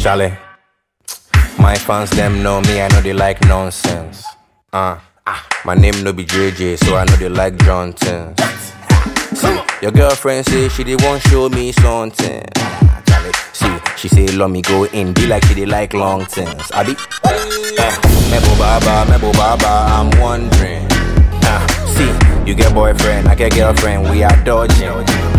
Charlie, my fans them know me, I know they like nonsense. My name no be JJ, so I know they like Johnson. See, your girlfriend say she dey want show me something. Charlie, see, she say let me go in, be like she dey like long things. I be, Mebo Baba, I'm wondering. See, you get boyfriend, I get girlfriend, we are dodging.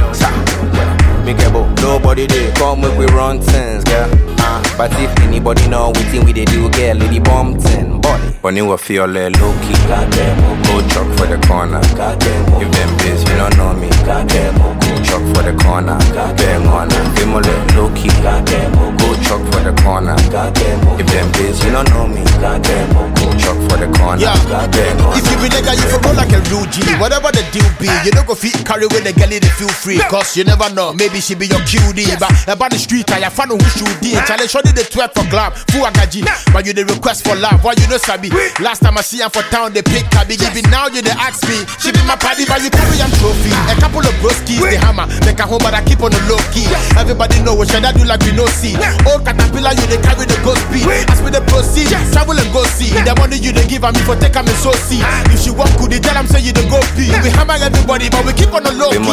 Me get nobody they come make we run things, girl. But if anybody know we think we they do, girl, lady bumping body. But you will feel low key. Go chop for the corner. If them biz, you don't know me. Go chop for the corner. Bang on her. Give me low key. Go chop for the corner. If them biz, you don't know me. Go chop for the corner. Bang on. If you be nigga, you for roll like a real G. Whatever the deal be, you don't go fit carry with the girl, they feel free. Cause you never know, maybe she be your QD. But about the street, I find who should be. Challenge shorty the 12 for club, full agaji. But you the request for love, why you know sabi? Last time I see her for town, they pick her big. Even now you they ask me, she be my party, but you carry am trophy. A couple of broskies, the hammer, make a home, but I keep on the low key. Everybody know what should I do like we no see. Old caterpillar, you they carry the ghost speed. As we the proceed, travel and go see. The money you they give me for take me so see. If she walk good, they tell them say you the go pee. We hammer everybody, but we keep on the low key.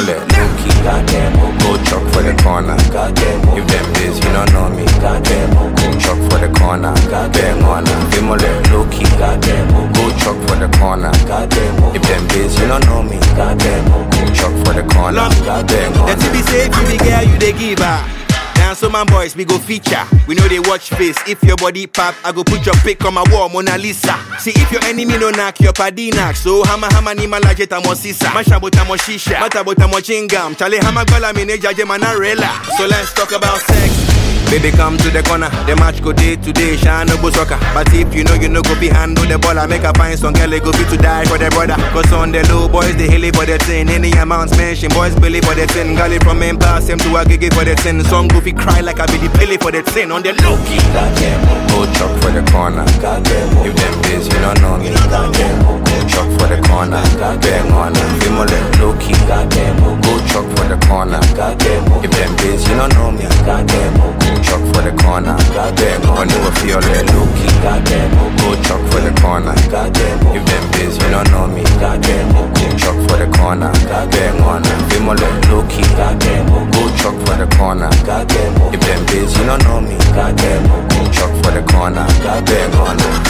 Go chop for the corner. If them biz, you don't know me. Go chop for the corner. Bang on her. Give me low key. Go chop for the corner. If them biz, you don't know me. Go chop for the corner. Bang on her. Let it be safe, you the girl, you the giver. Now so my boys, we go feature. We know they watch face. If your body pop, I go put your pic on my wall, Mona Lisa. See if your enemy no knock, your paddy knock. So hama ni malajeta mo sisa. Masha bota mo shisha. Mata bota mo chingam. Chale hama gola mineja je manarela. So let's talk about sex. Baby, come to the corner. The match go day to day, shine no go soccer. But if you know go be handle the ball, I make a fine song, girl, go be to die for the brother. Cause on the low boys, they hilly for the thing. Any amounts mention, boys believe for the thing. Gully from him pass him to a gig for the thing. Song goofy cry like I be the pilly for the thing. On the low key. Go chop for the corner. If them biz, you don't know me. Go chop for the corner. Bang on her. Give me low key. Go chop for the corner. If them biz, you don't know me. Go chop for the corner. Bang on you will feel low key. Go chop for the corner. If them biz, you don't know me. Go chop for the corner. Bang on her. Give me low key. Go chop for the corner. If them biz, you don't know me. Go chop for the corner. Bang on her.